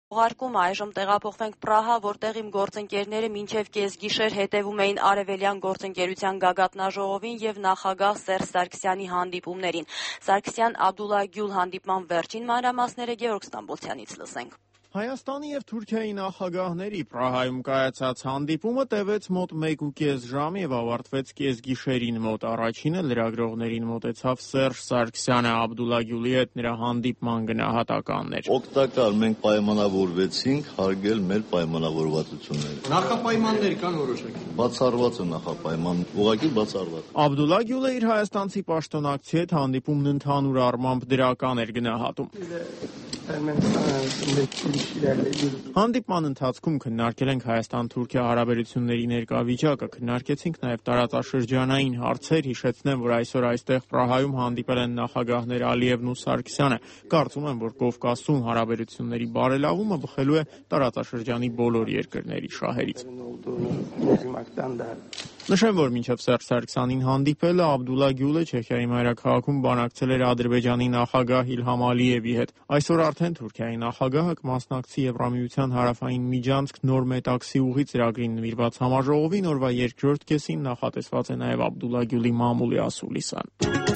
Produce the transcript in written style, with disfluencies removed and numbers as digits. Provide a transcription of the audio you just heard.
Ուղարկում այժմ տեղափոխվենք Պրահա, որտեղ իմ գործընկերները մինչև կեսգիշեր հետևում էին արևելյան գործընկերության գագաթնաժողովին և նախագահ Սերժ Սարգսյանի հանդիպումներին։ Սարգսյան-Աբդուլլա Գյուլ հանդիպման վերջին մանրամասները Գևորգ Ստամբոլցյանից լսենք։ Հայաստանի և Թուրքիայի նախագահների Պրահայում կայացած հանդիպումը տևեց մոտ 1.5 ժամ և ավարտվեց կեսգիշերին մոտ։ Առաջինը լրագրողներին մոտեցավ Սերժ Սարգսյանը, Աբդուլլա Գյուլի հետ նրա հանդիպման գնահատականն էր։ Օգտակար մենք պայմանավորվեցինք հարգել մեր պայմանավորվածությունները։ Նախապայմաններ կան որոշակի։ Բացառված է նախապայման, ուղղակի բացառված։ Աբդուլլա Գյուլը իր հայաստանցի պաշտոնակցի հետ հանդիպումն ընդհանուր առմամբ դրական էր գնահատում։ Հանդիպման ընթացքում քննարկել ենք Հայաստան-Թուրքիա հարաբերությունների ներկա վիճակը, քննարկեցինք նաև տարածաշրջանային հարցեր, հիշեցնեմ, որ այսօր այստեղ Պրահայում հանդիպել են նախագահներ Ալիևն ու Սարգսյանը։ Կարծում եմ, որ Կովկասում հարաբերությունների բարելավումը բխելու է տարածաշրջանի բոլոր երկրների շահերից։ Նշեմ, որ մինչև Սերժ Սարգսյանին հանդիպելը Աբդուլլա Գյուլը Չեխիայի մայրաքաղաքում բանակցել էր Ադրբեջանի նախագահ Իլհամ Ալիևի հետ։ Այսօր արդեն Թուրքիայի նախագահը կմասնակցի Եվրամիության հարավային միջանցք նոր մետաքսի ուղի ծրագրին նվիրված համաժողովին, օրվա երկրորդ կեսին նախատեսված է նաև Աբդուլլա Գյուլի մամուլի ասուլիսան։